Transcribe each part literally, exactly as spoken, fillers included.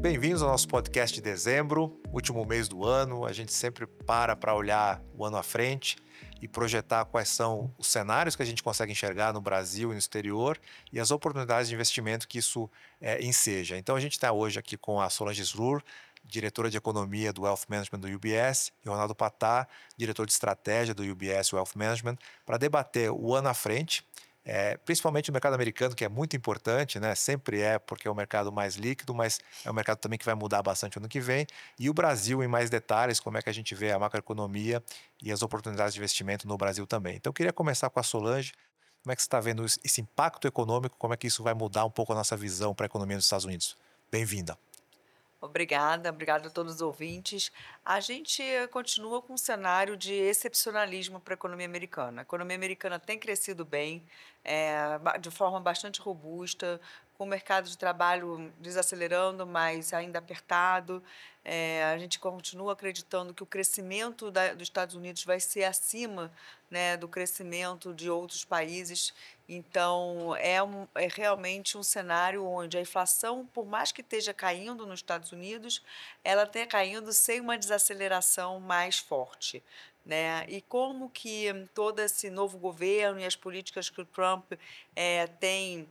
Bem-vindos ao nosso podcast de dezembro, último mês do ano. A gente sempre para para olhar o ano à frente e projetar quais são os cenários que a gente consegue enxergar no Brasil e no exterior e as oportunidades de investimento que isso é, enseja. Então a gente está hoje aqui com a Solange Sroor, diretora de economia do Wealth Management do U B S, e o Ronaldo Patá, diretor de estratégia do U B S Wealth Management, para debater o ano à frente. É, principalmente o mercado americano, que é muito importante, né? Sempre é, porque é o mercado mais líquido, mas é um mercado também que vai mudar bastante ano que vem. E o Brasil, em mais detalhes, como é que a gente vê a macroeconomia e as oportunidades de investimento no Brasil também. Então, eu queria começar com a Solange. Como é que você está vendo esse impacto econômico? Como é que isso vai mudar um pouco a nossa visão para a economia dos Estados Unidos? Bem-vinda. Obrigada, obrigada a todos os ouvintes. A gente eh, continua com um cenário de excepcionalismo para a economia americana. A economia americana tem crescido bem, eh, ba- de forma bastante robusta, com o mercado de trabalho desacelerando, mas ainda apertado. Eh, a gente continua acreditando que o crescimento da- dos Estados Unidos vai ser acima, né, do crescimento de outros países. Então, é, um- é realmente um cenário onde a inflação, por mais que esteja caindo nos Estados Unidos, ela está caindo sem uma desaceleração mais forte. Né? E como que hum, todo esse novo governo e as políticas que o Trump eh, tem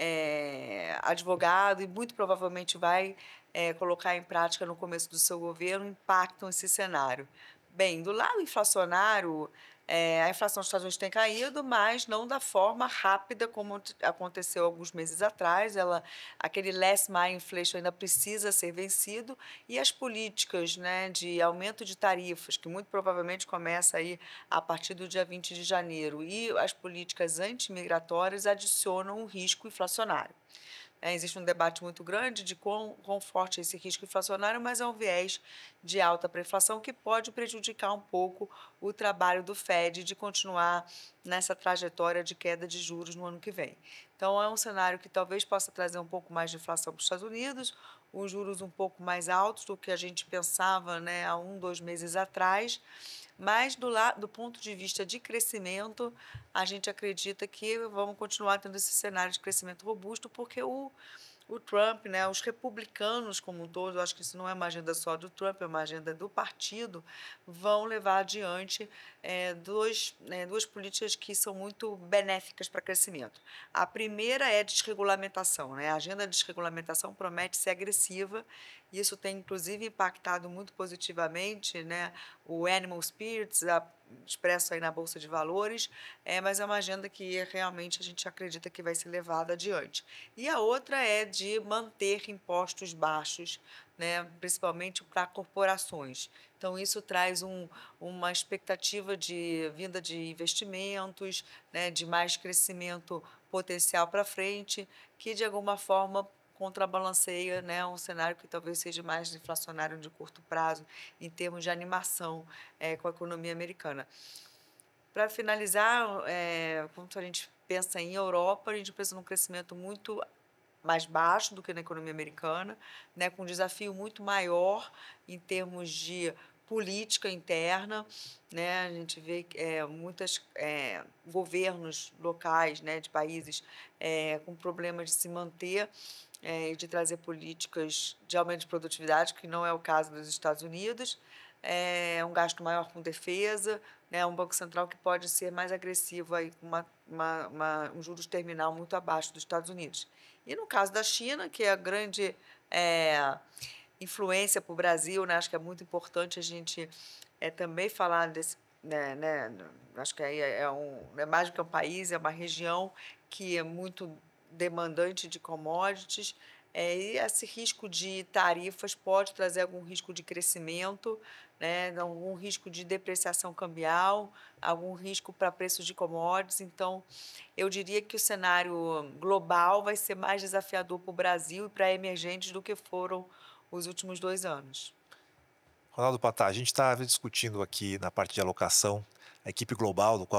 eh, advogado e muito provavelmente vai eh, colocar em prática no começo do seu governo impactam esse cenário. Bem, do lado inflacionário, eh, a inflação dos Estados Unidos tem caído, mas não da forma rápida como t aconteceu alguns meses atrás. Ela aquele last mile inflation ainda precisa ser vencido e as políticas, né, de aumento de tarifas, que muito provavelmente começa aí a partir do dia vinte de janeiro, e as políticas antimigratórias adicionam um risco inflacionário. É, existe um debate muito grande de quão, quão forte é esse risco inflacionário, mas é um viés de alta para a inflação que pode prejudicar um pouco o trabalho do Fed de continuar nessa trajetória de queda de juros no ano que vem. Então, é um cenário que talvez possa trazer um pouco mais de inflação para os Estados Unidos, os juros um pouco mais altos do que a gente pensava, né, há um, dois meses atrás, mas do, la do ponto de vista de crescimento, a gente acredita que vamos continuar tendo esse cenário de crescimento robusto, porque o, o Trump, né, os republicanos como um todo, eu acho que isso não é uma agenda só do Trump, é uma agenda do partido, vão levar adiante eh, dois, né, duas políticas que são muito benéficas para crescimento. A primeira é a desregulamentação, né? A agenda de desregulamentação promete ser agressiva, e isso tem inclusive impactado muito positivamente, né, o Animal Spirits, a expresso aí na Bolsa de Valores, é, mas é uma agenda que realmente a gente acredita que vai ser levada adiante. E a outra é de manter impostos baixos, né, principalmente para corporações. Então, isso traz um, uma expectativa de vinda de investimentos, né, de mais crescimento potencial para frente, que de alguma forma contrabalanceia, né, um cenário que talvez seja mais inflacionário de curto prazo, em termos de animação eh, com a economia americana. Para finalizar, eh, quando a gente pensa em Europa, a gente pensa num crescimento muito mais baixo do que na economia americana, né, com um desafio muito maior em termos de política interna, né, a gente vê é, muitos governos locais, né, de países é, com problemas de se manter é, e de trazer políticas de aumento de produtividade, que não é o caso dos Estados Unidos, é um gasto maior com defesa, né, um Banco Central que pode ser mais agressivo aí, com uma, uma, uma, um juros terminal muito abaixo dos Estados Unidos. E no caso da China, que é a grande é, influência para o Brasil, né, acho que é muito importante a gente é, também falar desse, né, né, acho que aí é, é um, é mais do que um país, é uma região que é muito demandante de commodities, é, e esse risco de tarifas pode trazer algum risco de crescimento, né, algum risco de depreciação cambial, algum risco para preços de commodities. Então, eu diria que o cenário global vai ser mais desafiador para o Brasil e para emergentes do que foram os últimos dois anos. Ronaldo Patá, a gente está discutindo aqui na parte de alocação a equipe global, do qual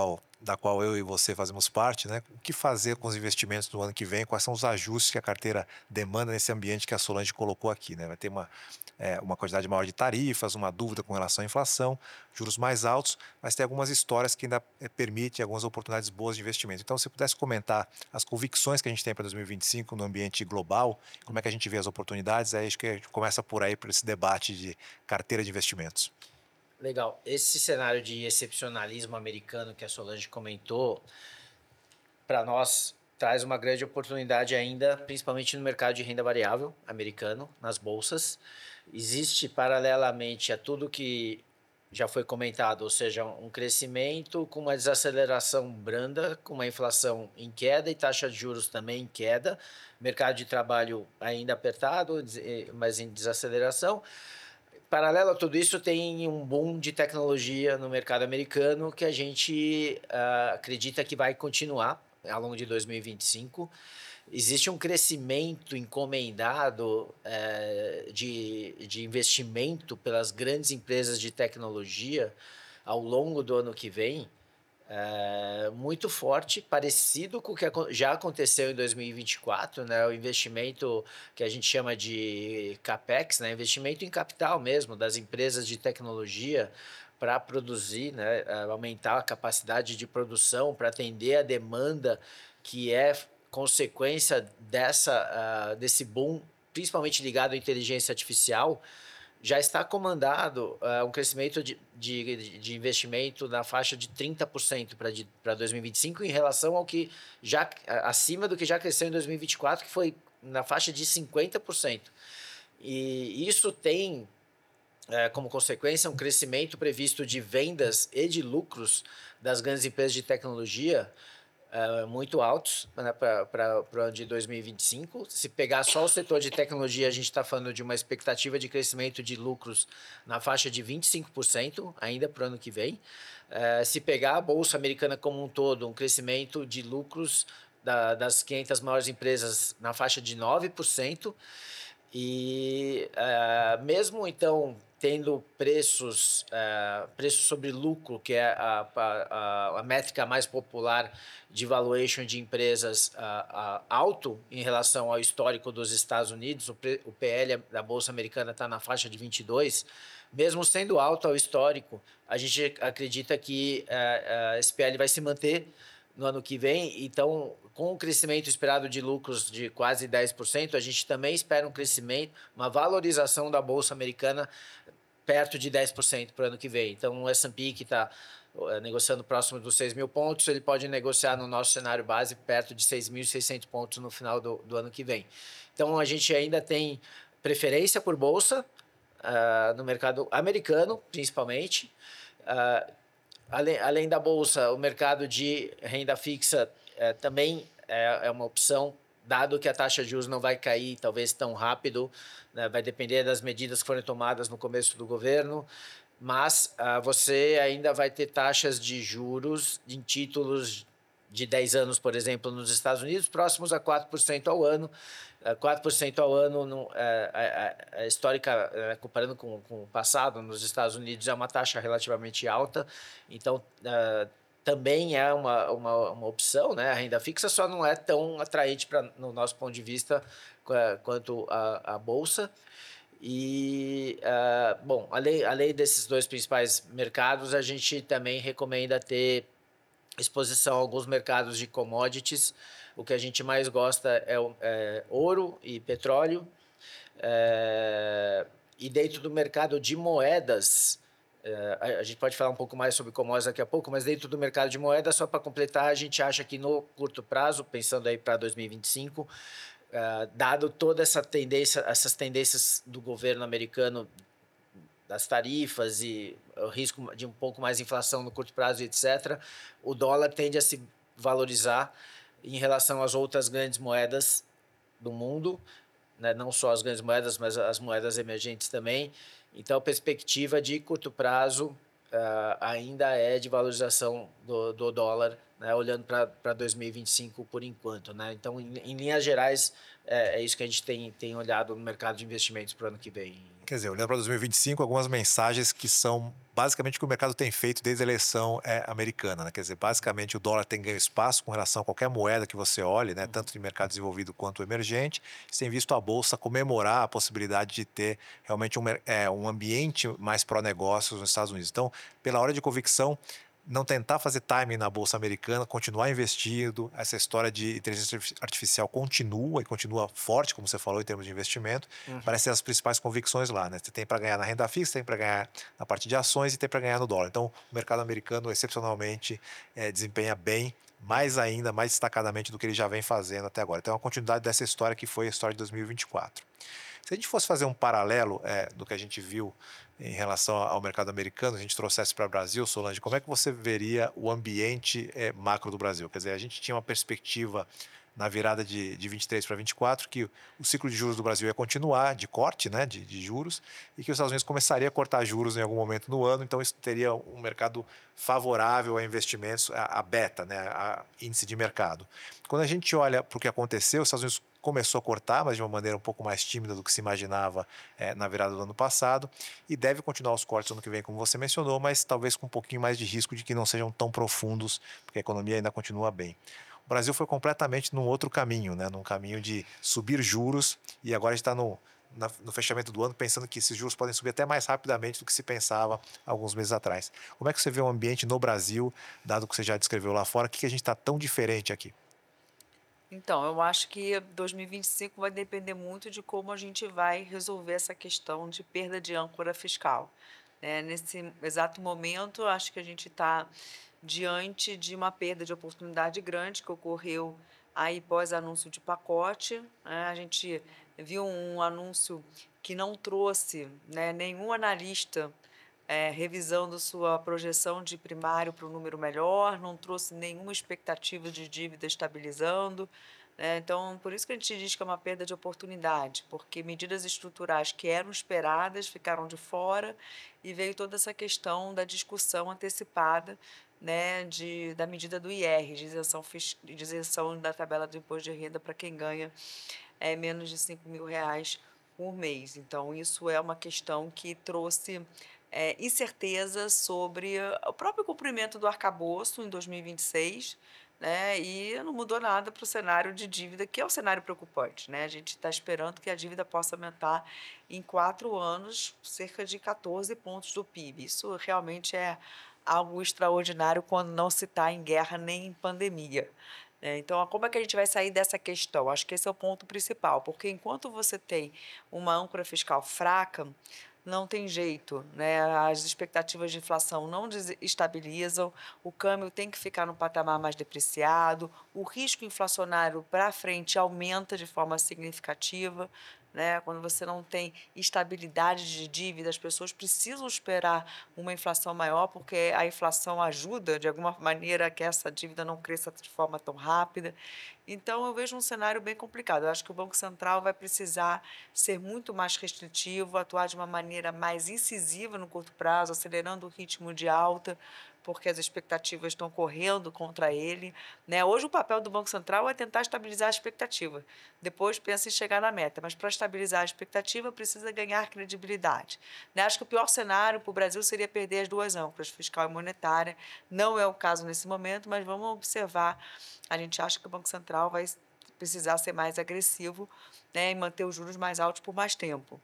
da qual eu e você fazemos parte, né? O que fazer com os investimentos no ano que vem? Quais são os ajustes que a carteira demanda nesse ambiente que a Solange colocou aqui, né? Vai ter uma, é, uma quantidade maior de tarifas, uma dúvida com relação à inflação, juros mais altos, mas tem algumas histórias que ainda é, permitem algumas oportunidades boas de investimento. Então, se pudesse comentar as convicções que a gente tem para dois mil e vinte e cinco no ambiente global, como é que a gente vê as oportunidades, aí acho que a gente começa por aí, por esse debate de carteira de investimentos. Legal. Esse cenário de excepcionalismo americano que a Solange comentou, para nós traz uma grande oportunidade ainda, principalmente no mercado de renda variável americano, nas bolsas. Existe paralelamente a tudo que já foi comentado, ou seja, um crescimento com uma desaceleração branda, com uma inflação em queda e taxa de juros também em queda, mercado de trabalho ainda apertado, mas em desaceleração. Paralelo a tudo isso, tem um boom de tecnologia no mercado americano que a gente uh, acredita que vai continuar ao longo de dois mil e vinte e cinco. Existe um crescimento encomendado uh, de, de investimento pelas grandes empresas de tecnologia ao longo do ano que vem, é, muito forte, parecido com o que já aconteceu em dois mil e vinte e quatro, né? O investimento que a gente chama de CAPEX, né? Investimento em capital mesmo, das empresas de tecnologia para produzir, né? Aumentar a capacidade de produção para atender a demanda que é consequência dessa, uh, desse boom, principalmente ligado à inteligência artificial. Já está comandado uh, um crescimento de, de, de investimento na faixa de trinta por cento para dois mil e vinte e cinco em relação ao que já, acima do que já cresceu em dois mil e vinte e quatro, que foi na faixa de cinquenta por cento. E isso tem uh, como consequência um crescimento previsto de vendas e de lucros das grandes empresas de tecnologia Uh, muito altos, né, para o ano de dois mil e vinte e cinco. Se pegar só o setor de tecnologia, a gente está falando de uma expectativa de crescimento de lucros na faixa de vinte e cinco por cento ainda para o ano que vem. Uh, se pegar a Bolsa Americana como um todo, um crescimento de lucros da, das quinhentas maiores empresas na faixa de nove por cento. E uh, mesmo então tendo preços, uh, preço sobre lucro, que é a, a, a métrica mais popular de valuation de empresas uh, uh, alto em relação ao histórico dos Estados Unidos, o, o P L da Bolsa Americana está na faixa de vinte e dois, mesmo sendo alto ao histórico, a gente acredita que uh, uh, esse P L vai se manter no ano que vem. Então, com o crescimento esperado de lucros de quase dez por cento, a gente também espera um crescimento, uma valorização da Bolsa Americana perto de dez por cento para o ano que vem. Então, o S and P, que está uh, negociando próximo dos seis mil pontos, ele pode negociar no nosso cenário base perto de seis mil e seiscentos pontos no final do, do ano que vem. Então, a gente ainda tem preferência por Bolsa, uh, no mercado americano, principalmente. Uh, além, além da Bolsa, o mercado de renda fixa uh, também é, é uma opção, dado que a taxa de juros não vai cair talvez tão rápido, né, vai depender das medidas que forem tomadas no começo do governo, mas uh, você ainda vai ter taxas de juros em títulos de dez anos, por exemplo, nos Estados Unidos, próximos a quatro por cento ao ano. Uh, quatro por cento ao ano, no, uh, a, a histórica, uh, comparando com, com o passado, nos Estados Unidos é uma taxa relativamente alta, então uh, também é uma, uma, uma opção, né? A renda fixa só não é tão atraente pra, no nosso ponto de vista quanto a, a Bolsa. E, uh, bom, além, além desses dois principais mercados, a gente também recomenda ter exposição a alguns mercados de commodities. O que a gente mais gosta é, é ouro e petróleo. É, e dentro do mercado de moedas, Uh, a gente pode falar um pouco mais sobre commodities daqui a pouco, mas dentro do mercado de moedas, só para completar, a gente acha que no curto prazo, pensando aí para dois mil e vinte e cinco, uh, dado toda essa tendência, essas tendências do governo americano, das tarifas e o risco de um pouco mais de inflação no curto prazo, etcétera, o dólar tende a se valorizar em relação às outras grandes moedas do mundo, né? Não só as grandes moedas, mas as moedas emergentes também. Então, a perspectiva de curto prazo uh, ainda é de valorização do, do dólar né, olhando para dois mil e vinte e cinco por enquanto, né? Então, em, em linhas gerais, é, é isso que a gente tem, tem olhado no mercado de investimentos para o ano que vem. Quer dizer, olhando para dois mil e vinte e cinco, algumas mensagens que são basicamente o que o mercado tem feito desde a eleição é, americana. Né? Quer dizer, basicamente o dólar tem ganho espaço com relação a qualquer moeda que você olhe, né? Tanto de mercado desenvolvido quanto emergente. Você tem visto a Bolsa comemorar a possibilidade de ter realmente um, é, um ambiente mais pró-negócios nos Estados Unidos. Então, pela hora de convicção, não tentar fazer timing na Bolsa Americana, continuar investindo, essa história de inteligência artificial continua e continua forte, como você falou, em termos de investimento, uhum. Parece ser as principais convicções lá, né? Você tem para ganhar na renda fixa, tem para ganhar na parte de ações e tem para ganhar no dólar. Então, o mercado americano, excepcionalmente, é, desempenha bem, mais ainda, mais destacadamente do que ele já vem fazendo até agora. Então, é uma continuidade dessa história que foi a história de dois mil e vinte e quatro. Se a gente fosse fazer um paralelo é, do que a gente viu em relação ao mercado americano, se a gente trouxesse para o Brasil, Solange, como é que você veria o ambiente é, macro do Brasil? Quer dizer, a gente tinha uma perspectiva na virada de, de vinte e três para vinte e quatro que o ciclo de juros do Brasil ia continuar, de corte né, de, de juros, e que os Estados Unidos começaria a cortar juros em algum momento no ano, então isso teria um mercado favorável a investimentos, a, a beta, né, a índice de mercado. Quando a gente olha para o que aconteceu, os Estados Unidos começou a cortar, mas de uma maneira um pouco mais tímida do que se imaginava é, na virada do ano passado, e deve continuar os cortes no ano que vem, como você mencionou, mas talvez com um pouquinho mais de risco de que não sejam tão profundos, porque a economia ainda continua bem. O Brasil foi completamente num outro caminho, né? Num caminho de subir juros, e agora a gente está no, no fechamento do ano pensando que esses juros podem subir até mais rapidamente do que se pensava alguns meses atrás. Como é que você vê o ambiente no Brasil, dado que você já descreveu lá fora, o que a gente está tão diferente aqui? Então, eu acho que dois mil e vinte e cinco vai depender muito de como a gente vai resolver essa questão de perda de âncora fiscal. É, nesse exato momento, acho que a gente está diante de uma perda de oportunidade grande que ocorreu aí pós-anúncio de pacote. Né? A gente viu um anúncio que não trouxe, né, nenhum analista é, revisando sua projeção de primário para um número melhor, não trouxe nenhuma expectativa de dívida estabilizando. Né? Então, por isso que a gente diz que é uma perda de oportunidade, porque medidas estruturais que eram esperadas ficaram de fora e veio toda essa questão da discussão antecipada, né, de, da medida do I R, de isenção, de isenção da tabela do imposto de renda para quem ganha é, menos de cinco mil reais por mês. Então, isso é uma questão que trouxe é, incerteza sobre o próprio cumprimento do arcabouço em dois mil e vinte e seis, né, e não mudou nada para o cenário de dívida, que é um cenário preocupante. Né? A gente está esperando que a dívida possa aumentar em quatro anos, cerca de quatorze pontos do P I B. Isso realmente é algo extraordinário quando não se está em guerra nem em pandemia. Então, como é que a gente vai sair dessa questão? Acho que esse é o ponto principal, porque enquanto você tem uma âncora fiscal fraca, não tem jeito, né? As expectativas de inflação não estabilizam, o câmbio tem que ficar no patamar mais depreciado, o risco inflacionário para frente aumenta de forma significativa. Né? Quando você não tem estabilidade de dívida, as pessoas precisam esperar uma inflação maior, porque a inflação ajuda, de alguma maneira, a que essa dívida não cresça de forma tão rápida. Então, eu vejo um cenário bem complicado. Eu acho que o Banco Central vai precisar ser muito mais restritivo, atuar de uma maneira mais incisiva no curto prazo, acelerando o ritmo de alta, porque as expectativas estão correndo contra ele. Né? Hoje, o papel do Banco Central é tentar estabilizar a expectativa. Depois, pensa em chegar na meta. Mas, para estabilizar a expectativa, precisa ganhar credibilidade. Né? Acho que o pior cenário para o Brasil seria perder as duas âncoras, fiscal e monetária. Não é o caso nesse momento, mas vamos observar. A gente acha que o Banco Central vai precisar ser mais agressivo, né, e manter os juros mais altos por mais tempo.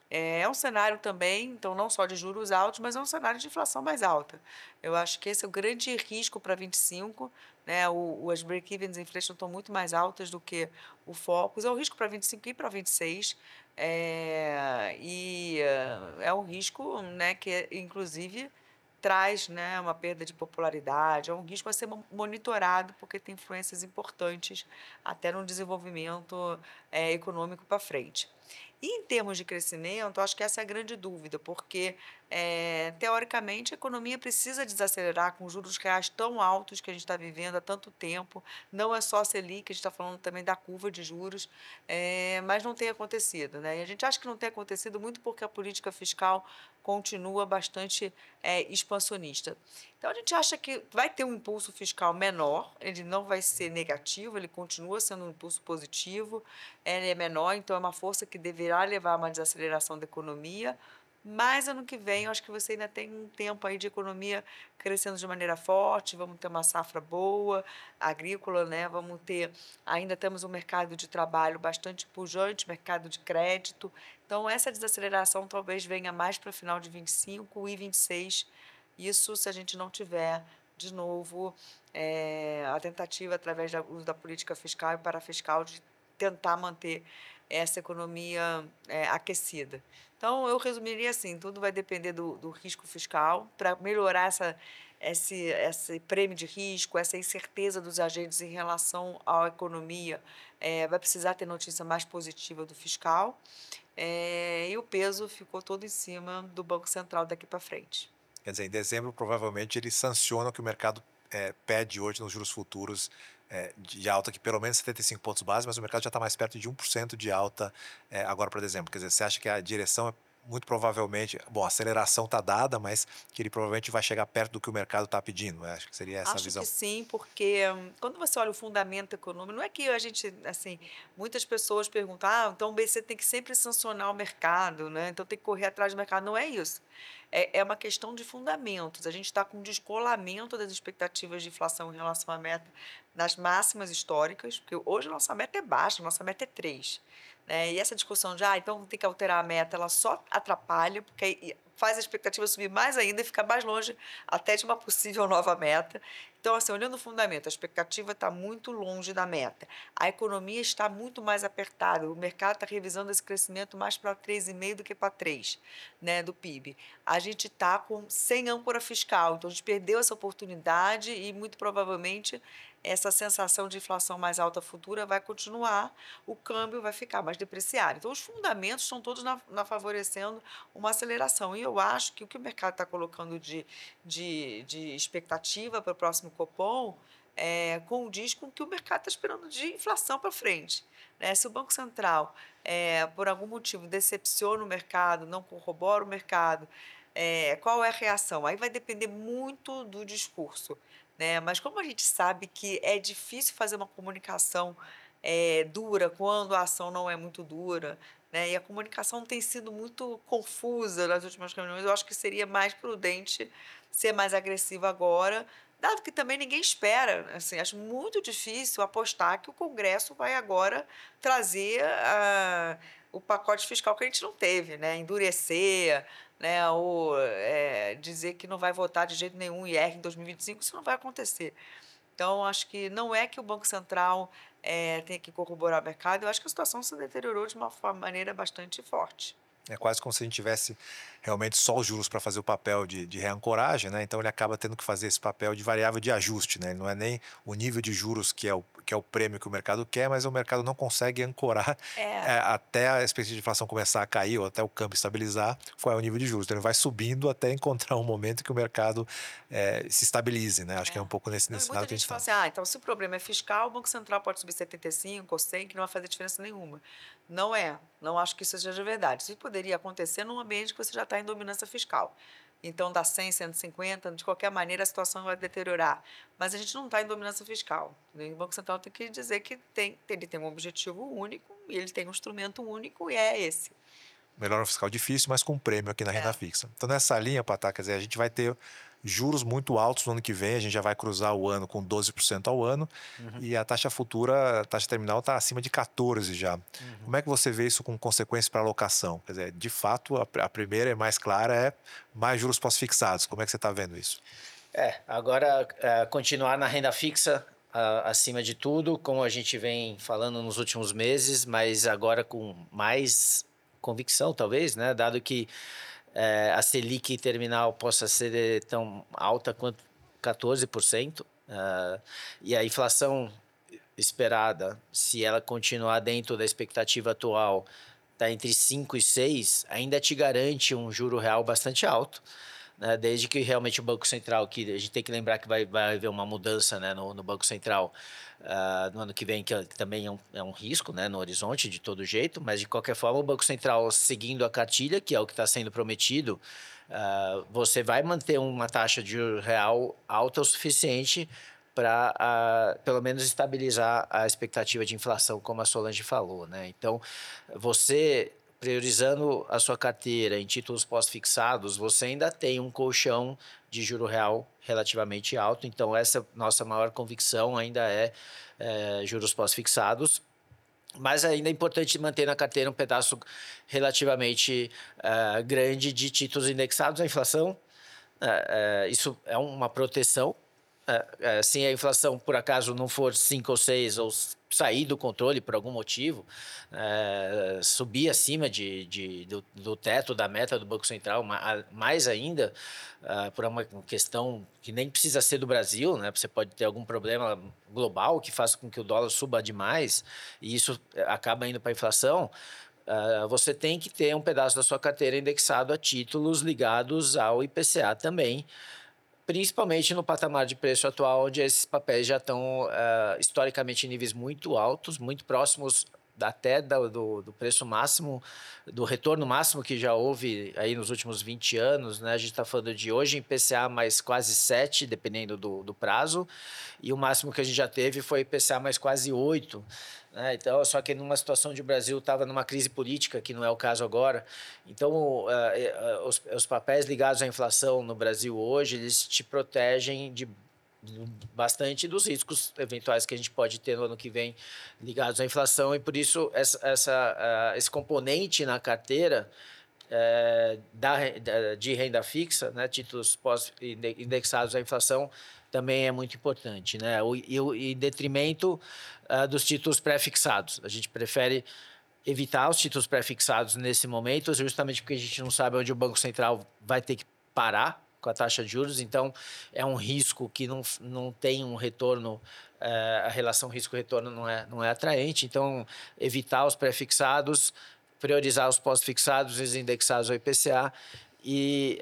É um cenário também, então, não só de juros altos, mas é um cenário de inflação mais alta. Eu acho que esse é o grande risco para vinte e cinco. Né? O, as break-evens inflation estão muito mais altas do que o Focus. É o risco para vinte e cinco e para vinte e seis. É, e é um risco, né, que, inclusive, traz, né, uma perda de popularidade, é um risco a ser monitorado, porque tem influências importantes até no desenvolvimento é, econômico para frente. E em termos de crescimento, acho que essa é a grande dúvida, porque é, teoricamente, a economia precisa desacelerar com juros reais tão altos que a gente está vivendo há tanto tempo. Não é só a Selic, a gente está falando também da curva de juros, é, mas não tem acontecido, né? E a gente acha que não tem acontecido muito porque a política fiscal continua bastante é, expansionista. Então, a gente acha que vai ter um impulso fiscal menor, ele não vai ser negativo, ele continua sendo um impulso positivo, ele é menor, então é uma força que deverá levar a uma desaceleração da economia, mas ano que vem eu acho que você ainda tem um tempo aí de economia crescendo de maneira forte, vamos ter uma safra boa, agrícola, né? Vamos ter, ainda temos um mercado de trabalho bastante pujante, mercado de crédito. Então essa desaceleração talvez venha mais para o final de vinte e cinco e vinte e seis. Isso se a gente não tiver de novo eh, a tentativa através do uso da política fiscal e parafiscal de tentar manter essa economia eh, aquecida. Então, eu resumiria assim: tudo vai depender do, do risco fiscal. Para melhorar essa, esse, esse prêmio de risco, essa incerteza dos agentes em relação à economia, eh, vai precisar ter notícia mais positiva do fiscal. Eh, e o peso ficou todo em cima do Banco Central daqui para frente. Quer dizer, em dezembro, provavelmente, ele sanciona o que o mercado eh, pede hoje nos juros futuros eh, de alta, que pelo menos setenta e cinco pontos base, mas o mercado já está mais perto de um por cento de alta eh, agora para dezembro. Quer dizer, você acha que a direção é muito provavelmente, bom, a aceleração está dada, mas que ele provavelmente vai chegar perto do que o mercado está pedindo. Eu acho que seria essa a Acho que visão. sim, porque hum, quando você olha o fundamento econômico, não é que a gente, assim, muitas pessoas perguntam, ah, então o B C tem que sempre sancionar o mercado, né? Então tem que correr atrás do mercado. Não é isso. É, é uma questão de fundamentos. A gente está com um descolamento das expectativas de inflação em relação à meta nas máximas históricas, porque hoje a nossa meta é baixa, a nossa meta é três. Né? E essa discussão de, ah, então tem que alterar a meta, ela só atrapalha, porque aí faz a expectativa subir mais ainda e ficar mais longe até de uma possível nova meta. Então, assim, olhando o fundamento, a expectativa está muito longe da meta. A economia está muito mais apertada. O mercado está revisando esse crescimento mais para três vírgula cinco do que para três, né, do P I B. A gente está com sem âncora fiscal, então a gente perdeu essa oportunidade e muito provavelmente essa sensação de inflação mais alta futura vai continuar, o câmbio vai ficar mais depreciado. Então, os fundamentos estão todos na, na favorecendo uma aceleração. E eu acho que o que o mercado está colocando de, de, de expectativa para o próximo Copom é, condiz com o que o mercado está esperando de inflação para frente. Né? Se o Banco Central, é, por algum motivo, decepciona o mercado, não corrobora o mercado, é, qual é a reação? Aí vai depender muito do discurso. Né? Mas como a gente sabe que é difícil fazer uma comunicação é, dura quando a ação não é muito dura, né? E a comunicação tem sido muito confusa nas últimas reuniões, eu acho que seria mais prudente ser mais agressivo agora, dado que também ninguém espera. Assim, acho muito difícil apostar que o Congresso vai agora trazer a, o pacote fiscal que a gente não teve, né? Endurecer, né, ou é, dizer que não vai votar de jeito nenhum I R em dois mil e vinte e cinco, isso não vai acontecer. Então, acho que não é que o Banco Central é, tenha que corroborar o mercado, eu acho que a situação se deteriorou de uma forma- maneira bastante forte. É quase como se a gente tivesse realmente só os juros para fazer o papel de, de reancoragem, né? Então ele acaba tendo que fazer esse papel de variável de ajuste, né? Ele não é nem o nível de juros que é o, que é o prêmio que o mercado quer, mas o mercado não consegue ancorar É, é, até a expectativa de inflação começar a cair ou até o câmbio estabilizar, qual é o nível de juros. Então ele vai subindo até encontrar um momento que o mercado é, se estabilize, né? Acho que é um é. pouco nesse, Não, e nesse muita cenário que a gente gente fala está. assim, ah, então se o problema é fiscal, o Banco Central pode subir setenta e cinco ou cem, que não vai fazer diferença nenhuma. Não é, não acho que isso seja verdade. Isso poderia acontecer num ambiente que você já está em dominância fiscal. Então, dá cem, cento e cinquenta, de qualquer maneira a situação vai deteriorar. Mas a gente não está em dominância fiscal. O Banco Central tem que dizer que tem, ele tem um objetivo único e ele tem um instrumento único e é esse. Melhora fiscal difícil, mas com prêmio aqui na renda É. fixa. Então, nessa linha, Patá, quer dizer, a gente vai ter juros muito altos no ano que vem, a gente já vai cruzar o ano com doze por cento ao ano, Uhum, e a taxa futura, a taxa terminal está acima de quatorze já. uhum. Como é que você vê isso com consequências para a alocação? Quer dizer, de fato, a, a primeira e mais clara é mais juros pós-fixados. Como é que você está vendo isso? É, agora é, continuar na renda fixa a- acima de tudo, como a gente vem falando nos últimos meses, mas agora com mais convicção, talvez, né? Dado que é, a Selic terminal possa ser tão alta quanto quatorze por cento, ah, e a inflação esperada, se ela continuar dentro da expectativa atual, está entre cinco e seis, ainda te garante um juro real bastante alto, né? Desde que realmente o Banco Central, que a gente tem que lembrar que vai, vai haver uma mudança, né, no, no Banco Central uh, no ano que vem, que também é um, é um risco, né, no horizonte de todo jeito, mas de qualquer forma o Banco Central seguindo a cartilha, que é o que está sendo prometido, uh, você vai manter uma taxa de juro real alta o suficiente para, uh, pelo menos, estabilizar a expectativa de inflação, como a Solange falou, né? Então, você priorizando a sua carteira em títulos pós-fixados, você ainda tem um colchão de juro real relativamente alto. Então, essa nossa maior convicção ainda é, é juros pós-fixados. Mas ainda é importante manter na carteira um pedaço relativamente uh, grande de títulos indexados à inflação. Uh, uh, isso é uma proteção. Uh, uh, se a inflação, por acaso, não for cinco ou seis ou sair do controle por algum motivo, uh, subir acima de, de, do, do teto da meta do Banco Central, mais ainda, uh, por uma questão que nem precisa ser do Brasil, né? Você pode ter algum problema global que faça com que o dólar suba demais e isso acaba indo para a inflação. Uh, você tem que ter um pedaço da sua carteira indexado a títulos ligados ao I P C A também, principalmente no patamar de preço atual, onde esses papéis já estão uh, historicamente em níveis muito altos, muito próximos até do, do preço máximo, do retorno máximo que já houve aí nos últimos vinte anos, né? A gente está falando de hoje em I P C A mais quase sete, dependendo do, do prazo, e o máximo que a gente já teve foi I P C A mais quase oito. Né? Então, só que numa situação de o Brasil estava numa crise política, que não é o caso agora. Então, uh, uh, os, os papéis ligados à inflação no Brasil hoje, eles te protegem de bastante dos riscos eventuais que a gente pode ter no ano que vem ligados à inflação, e por isso essa, essa, uh, esse componente na carteira uh, da, de renda fixa, né, títulos pós indexados à inflação, também é muito importante, né? O, e, e em detrimento uh, dos títulos pré-fixados. A gente prefere evitar os títulos pré-fixados nesse momento, justamente porque a gente não sabe onde o Banco Central vai ter que parar com a taxa de juros, então é um risco que não, não tem um retorno, uh, a relação risco-retorno não é, não é atraente, então evitar os pré-fixados, priorizar os pós-fixados e os indexados ao I P C A, E,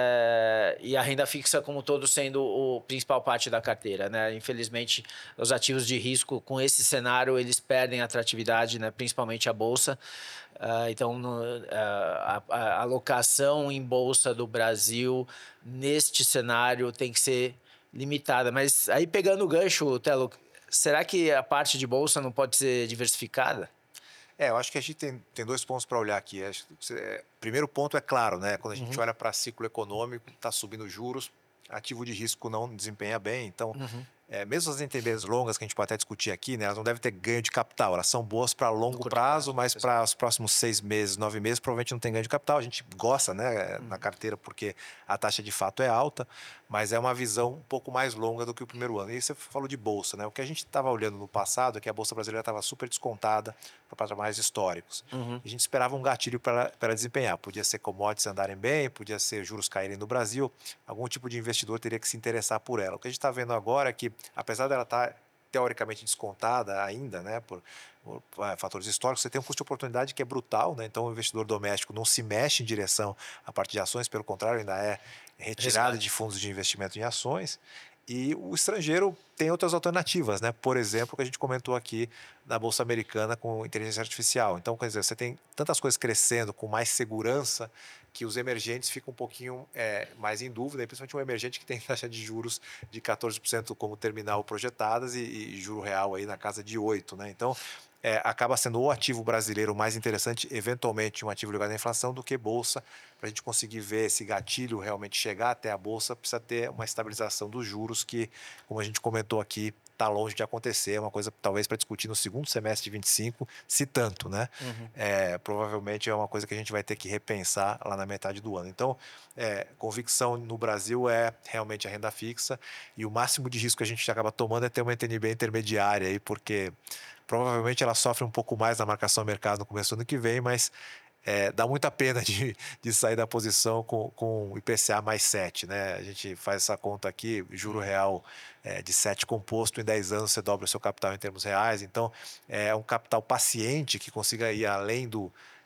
uh, e a renda fixa como um todo sendo o principal parte da carteira, né? Infelizmente, os ativos de risco com esse cenário eles perdem atratividade, né? Principalmente a bolsa. Uh, então, no, uh, a, a alocação em bolsa do Brasil neste cenário tem que ser limitada. Mas aí pegando o gancho, Telo, será que a parte de bolsa não pode ser diversificada? É, eu acho que a gente tem, tem dois pontos para olhar aqui. Acho que você, primeiro ponto é claro, né? Quando a gente Uhum. olha para ciclo econômico, está subindo juros, ativo de risco não desempenha bem. Então, Uhum. é, mesmo as N T Bs longas, que a gente pode até discutir aqui, né? Elas não devem ter ganho de capital. Elas são boas para longo prazo, prazo, mas para os próximos seis meses, nove meses, provavelmente não tem ganho de capital. A gente gosta, né, uhum. na carteira, porque a taxa de fato é alta, mas é uma visão um pouco mais longa do que o primeiro ano. E você falou de bolsa, né? O que a gente estava olhando no passado é que a bolsa brasileira estava super descontada para patamares históricos. Uhum. A gente esperava um gatilho para ela desempenhar. Podia ser commodities andarem bem, podia ser juros caírem no Brasil. Algum tipo de investidor teria que se interessar por ela. O que a gente está vendo agora é que, apesar dela estar teoricamente descontada ainda, né, por, por fatores históricos, você tem um custo de oportunidade que é brutal, né? Então o investidor doméstico não se mexe em direção à parte de ações, pelo contrário, ainda é retirada Resgate. de fundos de investimento em ações. E o estrangeiro tem outras alternativas, né? Por exemplo, o que a gente comentou aqui na Bolsa Americana com inteligência artificial. Então, quer dizer, você tem tantas coisas crescendo com mais segurança que os emergentes ficam um pouquinho é, mais em dúvida, principalmente um emergente que tem taxa de juros de quatorze por cento como terminal projetadas e, e juro real aí na casa de oito por cento, né? Então, é, acaba sendo o ativo brasileiro mais interessante, eventualmente um ativo ligado à inflação, do que bolsa. Para a gente conseguir ver esse gatilho realmente chegar até a bolsa, precisa ter uma estabilização dos juros que, como a gente comentou aqui, está longe de acontecer. É uma coisa talvez para discutir no segundo semestre de vinte e cinco, se tanto, né? Uhum. É, provavelmente é uma coisa que a gente vai ter que repensar lá na metade do ano. Então, é, convicção no Brasil é realmente a renda fixa, e o máximo de risco que a gente acaba tomando é ter uma N T N B intermediária aí, porque provavelmente ela sofre um pouco mais na marcação ao mercado no começo do ano que vem, mas é, dá muita pena de, de sair da posição com, com I P C A mais sete, né? A gente faz essa conta aqui, juro real é, de sete composto, em dez anos você dobra o seu capital em termos reais. Então, é um capital paciente que consiga ir além do,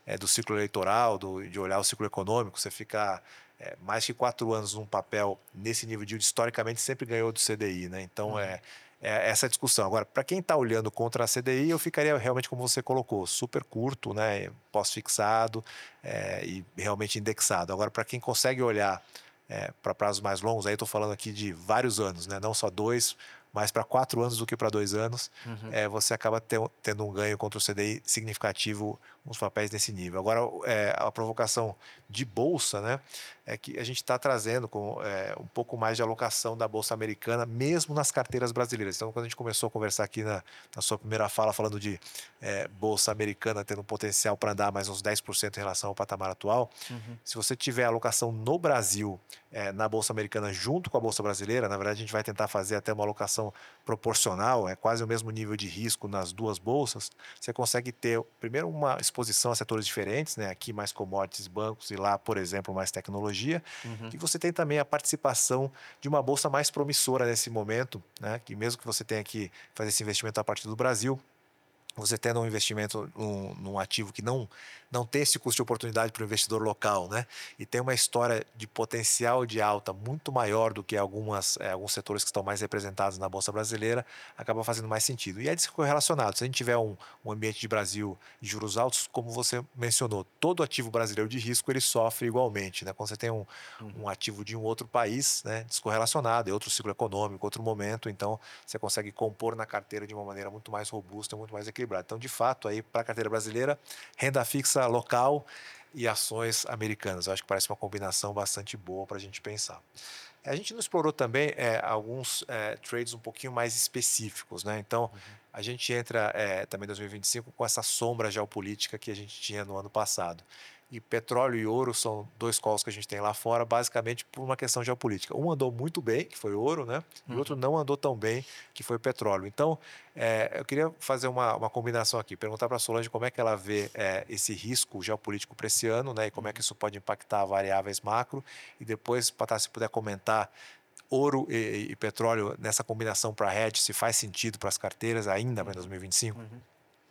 é, do ciclo eleitoral, do, de olhar o ciclo econômico, você fica é, mais que quatro anos num papel nesse nível de yield, historicamente sempre ganhou do C D I, né? Então, Uhum. é, é essa discussão. Agora, para quem está olhando contra a C D I, eu ficaria realmente como você colocou, super curto, né? Pós-fixado é, e realmente indexado. Agora, para quem consegue olhar é, para prazos mais longos, aí estou falando aqui de vários anos, né? Não só dois, mais para quatro anos do que para dois anos, Uhum. é, você acaba te, tendo um ganho contra o C D I significativo nos papéis nesse nível. Agora, é, a provocação de bolsa, né, é que a gente está trazendo com, é, um pouco mais de alocação da bolsa americana, mesmo nas carteiras brasileiras. Então, quando a gente começou a conversar aqui na, na sua primeira fala, falando de é, bolsa americana tendo um potencial para andar mais uns dez por cento em relação ao patamar atual, Uhum. se você tiver alocação no Brasil, é, na bolsa americana junto com a bolsa brasileira, na verdade a gente vai tentar fazer até uma alocação proporcional, é quase o mesmo nível de risco nas duas bolsas, você consegue ter, primeiro, uma exposição a setores diferentes, né? Aqui mais commodities, bancos, e lá, por exemplo, mais tecnologia, Uhum. e você tem também a participação de uma bolsa mais promissora nesse momento, né? Que mesmo que você tenha que fazer esse investimento a partir do Brasil, você tendo um investimento num, num ativo que não, não tem esse custo de oportunidade para o investidor local, né? E tem uma história de potencial de alta muito maior do que algumas, é, alguns setores que estão mais representados na Bolsa Brasileira, acaba fazendo mais sentido. E é correlacionado. Se a gente tiver um, um ambiente de Brasil de juros altos, como você mencionou, todo ativo brasileiro de risco ele sofre igualmente, né? Quando você tem um, Uhum. um ativo de um outro país, né, descorrelacionado, é outro ciclo econômico, outro momento, então você consegue compor na carteira de uma maneira muito mais robusta, muito mais equilibrada. Então, de fato, aí para a carteira brasileira, renda fixa local e ações americanas. Eu acho que parece uma combinação bastante boa para a gente pensar. A gente não explorou também é, alguns é, trades um pouquinho mais específicos, né? Então, a gente entra é, também em dois mil e vinte e cinco com essa sombra geopolítica que a gente tinha no ano passado. E petróleo e ouro são dois calls que a gente tem lá fora, basicamente por uma questão geopolítica. Um andou muito bem, que foi ouro, né? E o outro Uhum. não andou tão bem, que foi petróleo. Então, é, eu queria fazer uma, uma combinação aqui, perguntar para a Solange como é que ela vê é, esse risco geopolítico para esse ano, né? E como é que isso pode impactar variáveis macro. E depois, Patá, se puder comentar ouro e, e petróleo nessa combinação para hedge, se faz sentido para as carteiras ainda para dois mil e vinte e cinco? Uhum.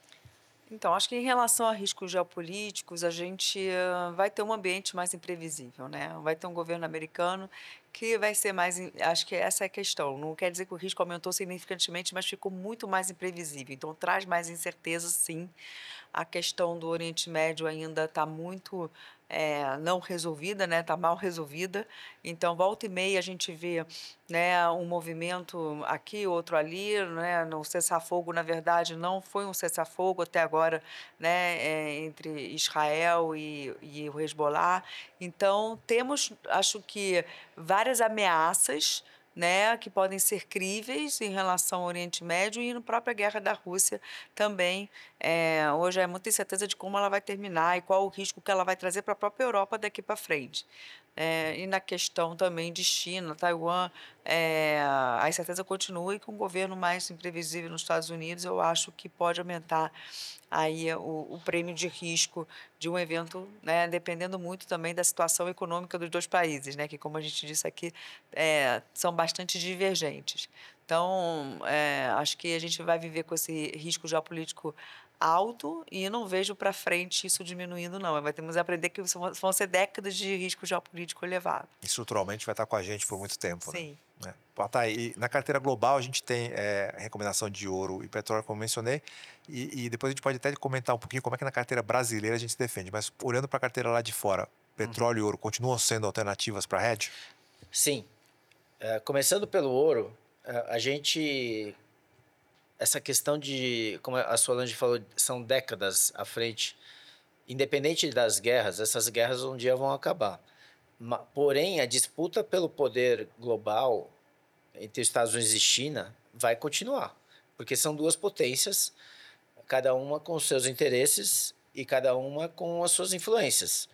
Então, acho que em relação a riscos geopolíticos, a gente hã, vai ter um ambiente mais imprevisível, né? Vai ter um governo americano que vai ser mais. in- Acho que essa é a questão. Não quer dizer que o risco aumentou significantemente, mas ficou muito mais imprevisível. Então, traz mais incerteza, sim. A questão do Oriente Médio ainda está muito eh, não resolvida, né? Está mal resolvida. Então, volta e meia a gente vê, né, um movimento aqui, outro ali, né? No cessar-fogo, na verdade, não foi um cessar-fogo até agora, né? eh, entre Israel e, e o Hezbollah. Então, temos, acho que, várias ameaças, né, que podem ser críveis em relação ao Oriente Médio e na própria guerra da Rússia também. Eh, hoje é muita incerteza de como ela vai terminar e qual o risco que ela vai trazer para a própria Europa daqui para frente. Eh, e na questão também de China, Taiwan, eh, a incerteza continua e com o governo mais imprevisível nos Estados Unidos, eu acho que pode aumentar aí o, o prêmio de risco de um evento, né, dependendo muito também da situação econômica dos dois países, né, que como a gente disse aqui, eh, são bastante divergentes. Então, eh, acho que a gente vai viver com esse risco geopolítico alto e não vejo para frente isso diminuindo, não. Vai temos que aprender que são- vão ser décadas de risco geopolítico elevado. Estruturalmente vai estar com a gente por muito tempo, né? Sim. É. Pô, tá, e na carteira global a gente tem é, recomendação de ouro e petróleo, como mencionei, e, e depois a gente pode até comentar um pouquinho como é que na carteira brasileira a gente se defende, mas olhando para a carteira lá de fora, Uhum. petróleo e ouro continuam sendo alternativas para hedge? Sim. Eh, começando pelo ouro, eh, a gente. Essa questão de, como a Solange falou, são décadas à frente. Independente das guerras, essas guerras um dia vão acabar. Ma- Porém, a disputa pelo poder global entre Estados Unidos e China vai continuar, porque são duas potências, cada uma com os seus interesses e cada uma com as suas influências.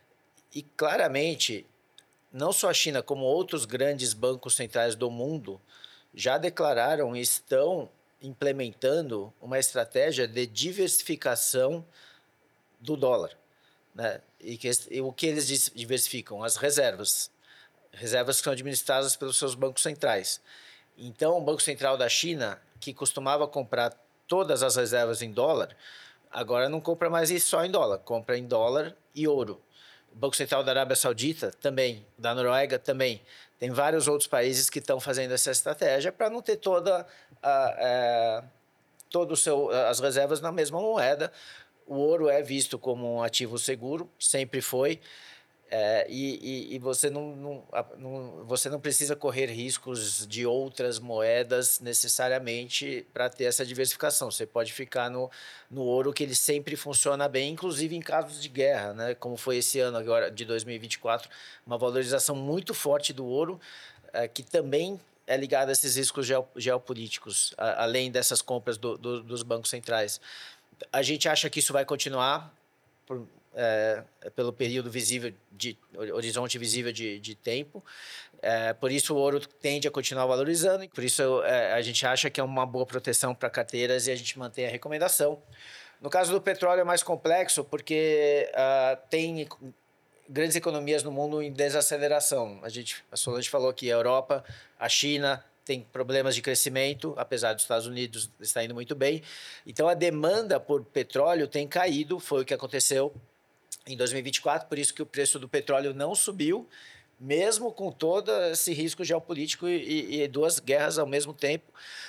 E claramente, não só a China, como outros grandes bancos centrais do mundo já declararam e estão implementando uma estratégia de diversificação do dólar, né? E, que, e o que eles diversificam? As reservas. Reservas que são administradas pelos seus bancos centrais. Então, o Banco Central da China, que costumava comprar todas as reservas em dólar, agora não compra mais isso só em dólar, compra em dólar e ouro. O Banco Central da Arábia Saudita também, da Noruega também. Tem vários outros países que estão fazendo essa estratégia para não ter toda a, a, todo o seu, as reservas na mesma moeda. O ouro é visto como um ativo seguro, sempre foi. É, e, e, e você, não, não, não, você não precisa correr riscos de outras moedas necessariamente para ter essa diversificação. Você pode ficar no, no ouro, que ele sempre funciona bem, inclusive em casos de guerra, né? Como foi esse ano agora de dois mil e vinte e quatro, uma valorização muito forte do ouro, é, que também é ligada a esses riscos geopolíticos, a, além dessas compras do, do, dos bancos centrais. A gente acha que isso vai continuar por, é, pelo período visível, de horizonte visível de, de tempo. É, por isso o ouro tende a continuar valorizando. Por isso é, a gente acha que é uma boa proteção para carteiras e a gente mantém a recomendação. No caso do petróleo é mais complexo porque uh, tem grandes economias no mundo em desaceleração. A gente, a Solange falou aqui, a Europa, a China tem problemas de crescimento, apesar dos Estados Unidos estar indo muito bem. Então, a demanda por petróleo tem caído, foi o que aconteceu em dois mil e vinte e quatro, por isso que o preço do petróleo não subiu, mesmo com todo esse risco geopolítico e, e duas guerras ao mesmo tempo.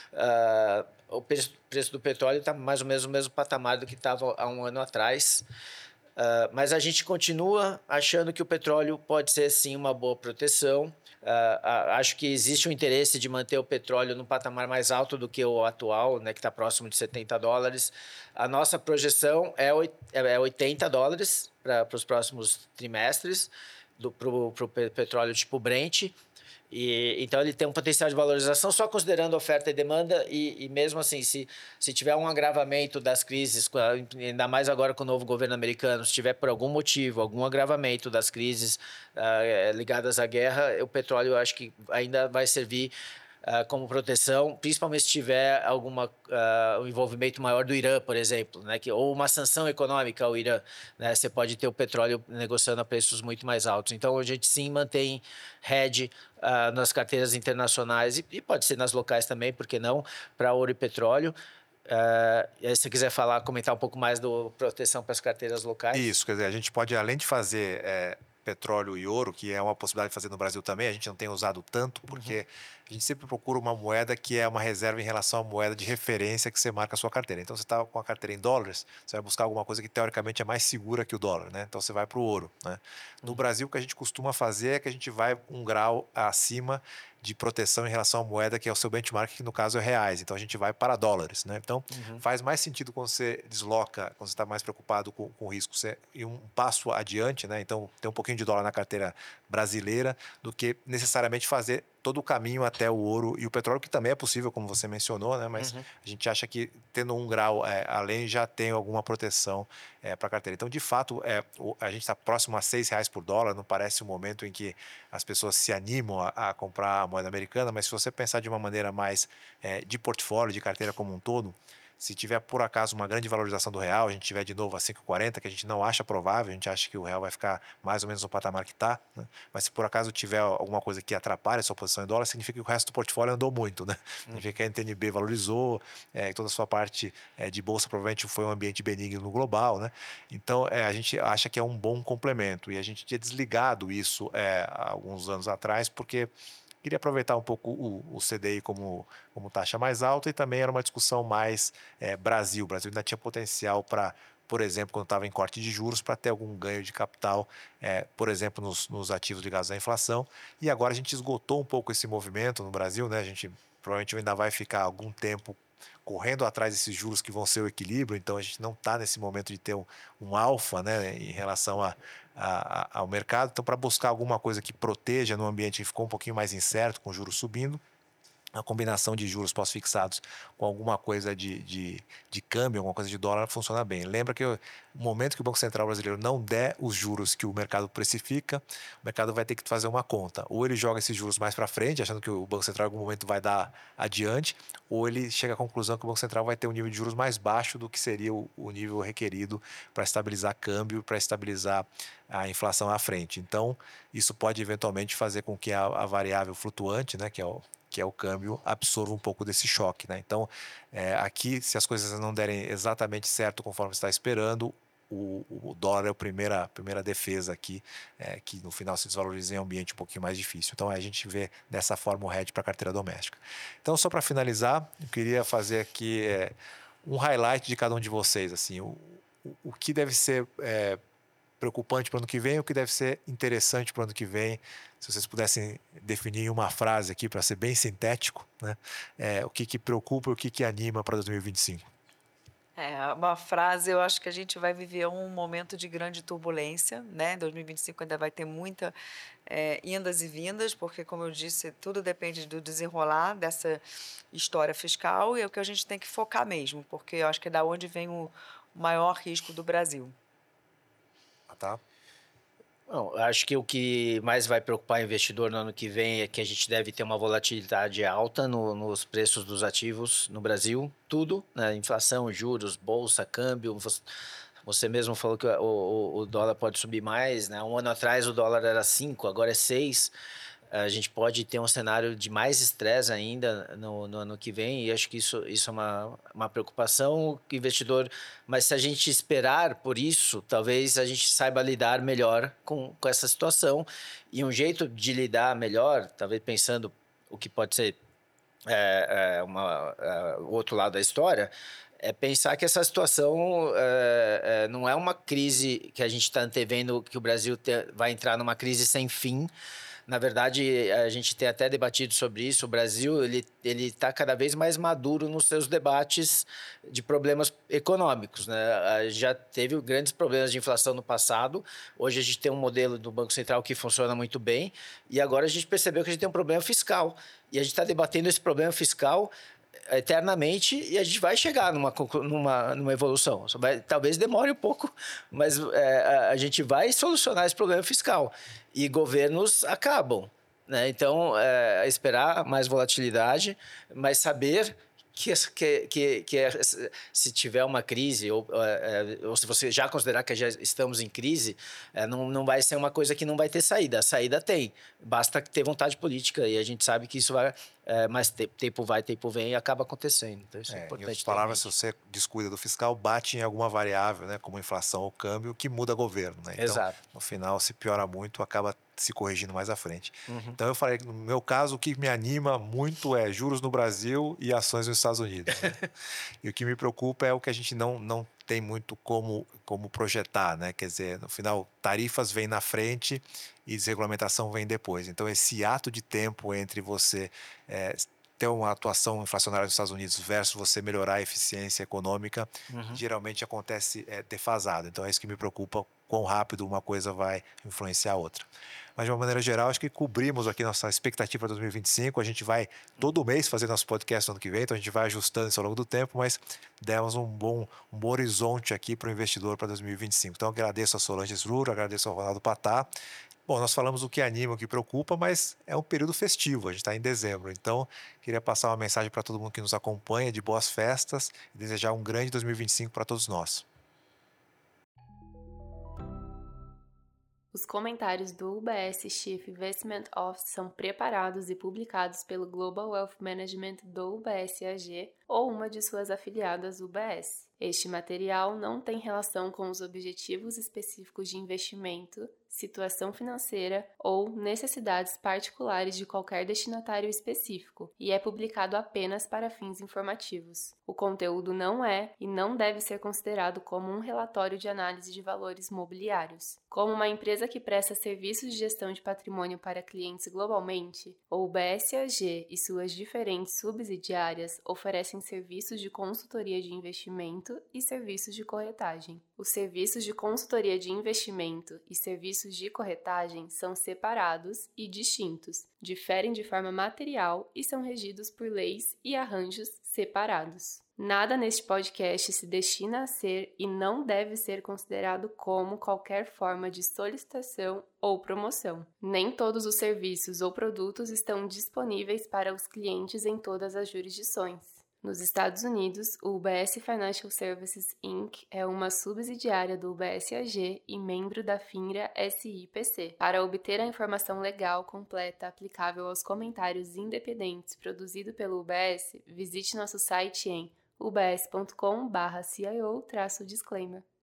Uh, o preço, preço do petróleo está mais ou menos no mesmo patamar do que estava há um ano atrás. Uh, mas a gente continua achando que o petróleo pode ser, sim, uma boa proteção. Uh, uh, acho que existe um interesse de manter o petróleo num patamar mais alto do que o atual, né, que está próximo de setenta dólares. A nossa projeção é, é oitenta dólares para os próximos trimestres para o petróleo tipo Brent. E, então, ele tem um potencial de valorização só considerando oferta e demanda e, e mesmo assim, se, se tiver um agravamento das crises, ainda mais agora com o novo governo americano, se tiver por algum motivo, algum agravamento das crises uh, ligadas à guerra, o petróleo eu acho que ainda vai servir Uh, como proteção, principalmente se tiver alguma uh, um envolvimento maior do Irã, por exemplo, né, que, ou uma sanção econômica ao Irã, né, você pode ter o petróleo negociando a preços muito mais altos. Então, a gente sim mantém hedge uh, nas carteiras internacionais e, e pode ser nas locais também, por que não, para ouro e petróleo. Uh, e aí, se você quiser falar, comentar um pouco mais do proteção para as carteiras locais. Isso, quer dizer, a gente pode, além de fazer é, petróleo e ouro, que é uma possibilidade de fazer no Brasil também, a gente não tem usado tanto, porque uhum. a gente sempre procura uma moeda que é uma reserva em relação à moeda de referência que você marca a sua carteira. Então, você está com a carteira em dólares, você vai buscar alguma coisa que teoricamente é mais segura que o dólar, né? Então, você vai para o ouro, né? No uhum. Brasil, o que a gente costuma fazer é que a gente vai um grau acima de proteção em relação à moeda que é o seu benchmark, que no caso é reais. Então, a gente vai para dólares, né? Então, uhum. faz mais sentido quando você desloca, quando você está mais preocupado com, com o risco, você ir um passo adiante, né? Então, tem um pouquinho de dólar na carteira brasileira do que necessariamente fazer todo o caminho até o ouro e o petróleo, que também é possível, como você mencionou, né? Mas uhum. a gente acha que tendo um grau é, além já tem alguma proteção é, para a carteira. Então, de fato, é, a gente está próximo a seis reais por dólar, não parece um momento em que as pessoas se animam a, a comprar a moeda americana, mas se você pensar de uma maneira mais é, de portfólio, de carteira como um todo, se tiver por acaso uma grande valorização do real, a gente tiver de novo a cinco e quarenta, que a gente não acha provável, a gente acha que o real vai ficar mais ou menos no patamar que está, né? Mas se por acaso tiver alguma coisa que atrapalhe a sua posição em dólar, significa que o resto do portfólio andou muito, né? Hum. Significa que a N T N B valorizou, é, toda a sua parte é, de bolsa provavelmente foi um ambiente benigno no global, né? Então é, a gente acha que é um bom complemento e a gente tinha desligado isso é, há alguns anos atrás, porque queria aproveitar um pouco o, o C D I como, como taxa mais alta e também era uma discussão mais é, Brasil. O Brasil ainda tinha potencial para, por exemplo, quando estava em corte de juros, para ter algum ganho de capital, é, por exemplo, nos, nos ativos ligados à inflação. E agora a gente esgotou um pouco esse movimento no Brasil, né? A gente provavelmente ainda vai ficar algum tempo correndo atrás desses juros que vão ser o equilíbrio, então a gente não está nesse momento de ter um, um alfa, né, em relação a, a, a, ao mercado. Então, para buscar alguma coisa que proteja no ambiente que ficou um pouquinho mais incerto, com juros subindo, a combinação de juros pós-fixados com alguma coisa de, de, de câmbio, alguma coisa de dólar, funciona bem. Lembra que o momento que o Banco Central brasileiro não der os juros que o mercado precifica, o mercado vai ter que fazer uma conta. Ou ele joga esses juros mais para frente, achando que o Banco Central em algum momento vai dar adiante, ou ele chega à conclusão que o Banco Central vai ter um nível de juros mais baixo do que seria o, o nível requerido para estabilizar câmbio, para estabilizar a inflação à frente. Então, isso pode eventualmente fazer com que a, a variável flutuante, né, que é o que é o câmbio, absorva um pouco desse choque, né? Então, é, aqui, se as coisas não derem exatamente certo conforme você está esperando, o, o dólar é a primeira, a primeira defesa aqui, é, que no final se desvaloriza em um ambiente um pouquinho mais difícil. Então, a gente vê dessa forma o hedge para a carteira doméstica. Então, só para finalizar, eu queria fazer aqui é, um highlight de cada um de vocês, assim, o, o, o que deve ser é, preocupante para o ano que vem, o que deve ser interessante para o ano que vem. Se vocês pudessem definir uma frase aqui para ser bem sintético, né? É, o que, que preocupa e o que, que anima para dois mil e vinte e cinco? É, uma frase, eu acho que a gente vai viver um momento de grande turbulência, né? dois mil e vinte e cinco ainda vai ter muita é, indas e vindas, porque, como eu disse, tudo depende do desenrolar dessa história fiscal e é o que a gente tem que focar mesmo, porque eu acho que é da onde vem o maior risco do Brasil. Ah, tá? Bom, acho que o que mais vai preocupar o investidor no ano que vem é que a gente deve ter uma volatilidade alta no, nos preços dos ativos no Brasil, tudo, né? Inflação, juros, bolsa, câmbio. Você mesmo falou que o, o, o dólar pode subir mais, né? Um ano atrás o dólar era cinco, agora é seis. A gente pode ter um cenário de mais estresse ainda no, no ano que vem, e acho que isso, isso é uma, uma preocupação que o investidor... Mas se a gente esperar por isso, talvez a gente saiba lidar melhor com, com essa situação. E um jeito de lidar melhor, talvez pensando o que pode ser é, é uma, é, o outro lado da história, é pensar que essa situação é, é, não é uma crise que a gente está antevendo, que o Brasil te, vai entrar numa crise sem fim. Na verdade, a gente tem até debatido sobre isso. O Brasil ele ele está cada vez mais maduro nos seus debates de problemas econômicos, né? Já teve grandes problemas de inflação no passado. Hoje a gente tem um modelo do Banco Central que funciona muito bem. E agora a gente percebeu que a gente tem um problema fiscal. E a gente está debatendo esse problema fiscal eternamente e a gente vai chegar numa, numa, numa evolução. Vai, talvez demore um pouco, mas é, a, a gente vai solucionar esse problema fiscal. E governos acabam, né? Então, é, esperar mais volatilidade, mas saber que, que, que, que se tiver uma crise, ou, é, ou se você já considerar que já estamos em crise, é, não, não vai ser uma coisa que não vai ter saída. A saída tem, basta ter vontade política, e a gente sabe que isso vai... É, mas tempo vai, tempo vem e acaba acontecendo. Então, isso é, é importante. Em outras palavras, se você descuida do fiscal, bate em alguma variável, né, como inflação ou câmbio, que muda governo. Né? Então, exato. No final, se piora muito, acaba se corrigindo mais à frente. Uhum. Então, eu falei que, no meu caso, o que me anima muito é juros no Brasil e ações nos Estados Unidos. Né? E o que me preocupa é o que a gente não, não tem muito como, como projetar. Né? Quer dizer, no final, tarifas vêm na frente e desregulamentação vem depois. Então, esse ato de tempo entre você é, ter uma atuação inflacionária nos Estados Unidos versus você melhorar a eficiência econômica, uhum. geralmente acontece é, defasado. Então, é isso que me preocupa, quão rápido uma coisa vai influenciar a outra. Mas, de uma maneira geral, acho que cobrimos aqui nossa expectativa para dois mil e vinte e cinco. A gente vai todo mês fazer nosso podcast no ano que vem, então a gente vai ajustando isso ao longo do tempo, mas demos um bom, um bom horizonte aqui para o investidor para dois mil e vinte e cinco. Então, agradeço a Solange Srur, agradeço ao Ronaldo Patá. Bom, nós falamos o que anima, o que preocupa, mas é um período festivo, a gente está em dezembro. Então, queria passar uma mensagem para todo mundo que nos acompanha de boas festas e desejar um grande dois mil e vinte e cinco para todos nós. Os comentários do U B S Chief Investment Office são preparados e publicados pelo Global Wealth Management do U B S A G ou uma de suas afiliadas U B S. Este material não tem relação com os objetivos específicos de investimento, situação financeira ou necessidades particulares de qualquer destinatário específico e é publicado apenas para fins informativos. O conteúdo não é e não deve ser considerado como um relatório de análise de valores mobiliários. Como uma empresa que presta serviços de gestão de patrimônio para clientes globalmente, o U B S A G e suas diferentes subsidiárias oferecem serviços de consultoria de investimento e serviços de corretagem. Os serviços de consultoria de investimento e serviços de corretagem são separados e distintos, diferem de forma material e são regidos por leis e arranjos separados. Nada neste podcast se destina a ser e não deve ser considerado como qualquer forma de solicitação ou promoção. Nem todos os serviços ou produtos estão disponíveis para os clientes em todas as jurisdições. Nos Estados Unidos, o U B S Financial Services incorporated é uma subsidiária do U B S A G e membro da FINRA S I P C. Para obter a informação legal completa aplicável aos comentários independentes produzido pelo U B S, visite nosso site em u b s ponto com barra cio traço disclaimer.